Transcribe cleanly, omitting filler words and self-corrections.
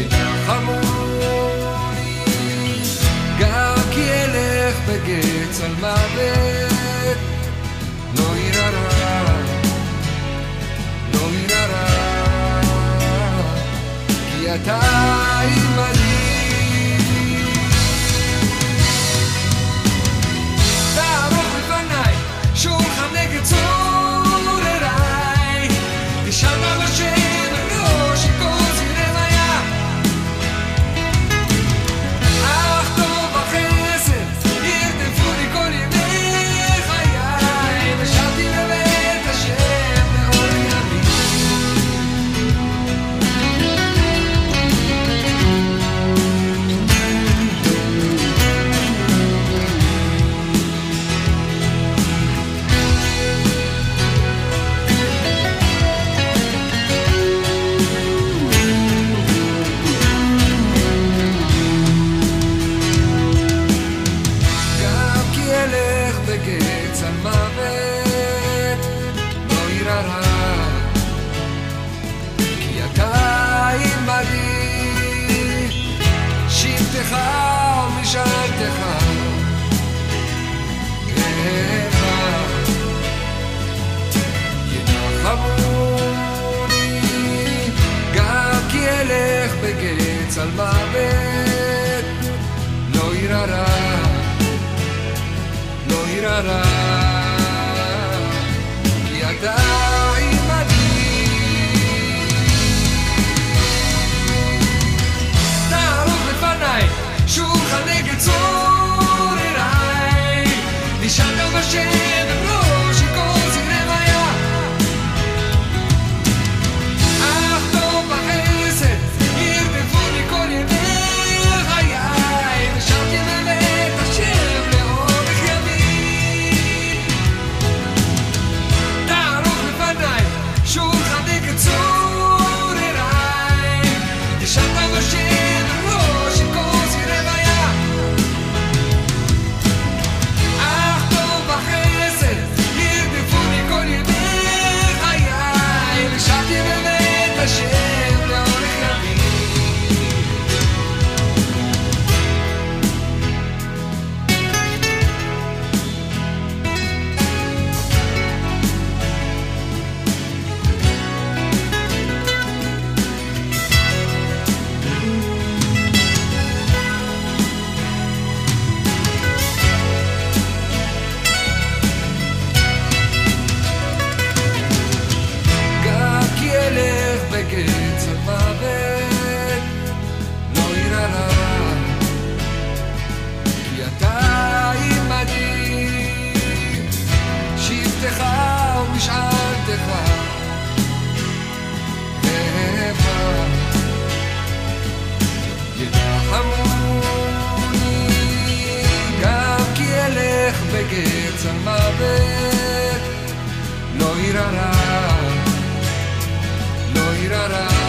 ינחמוני, גם כי אלך בגץ על מוות, לא ירא רע, לא ירא רע, כי אתה עמדי. תערוך לפניי שולחן נגד צורריי, תשאל בשם ראש כל זירי מיה, אך טוב החסד ירדפו לי כל ימי חיי, ושבתי בבית השם לאור ימים. בגץ על מוות, לא ירא רע, כי אתה עמדי, שבטך ומשאלתך גאך, ינחמוני, גם כי אלך בגץ על מוות, לא ירא רע, לא ירא רע, כי אתה עמדי. תערוך לפניי שולחן נגד צורריי, נשאלת בשם ראש כל זירי מיה, אך טוב בחסד ירדפו לי כל ימי חיי, ושבתי בבית השם לאורך ימים. תערוך לפניי שולחן נגד צורריי, נשאלת בשם ראש כל זירי מיה, אך טוב בחסד ירדפו לי כל ימי חיי, ושבתי בבית השם לאורך ימים. גם כי אלך בגץ על מוות, לא ירא רע, כי אתה עמדי, שבטך ומשאלתך גאך, ינחמוני, גם כי אלך בגץ על מוות, לא ירא רע, לא ירא רע,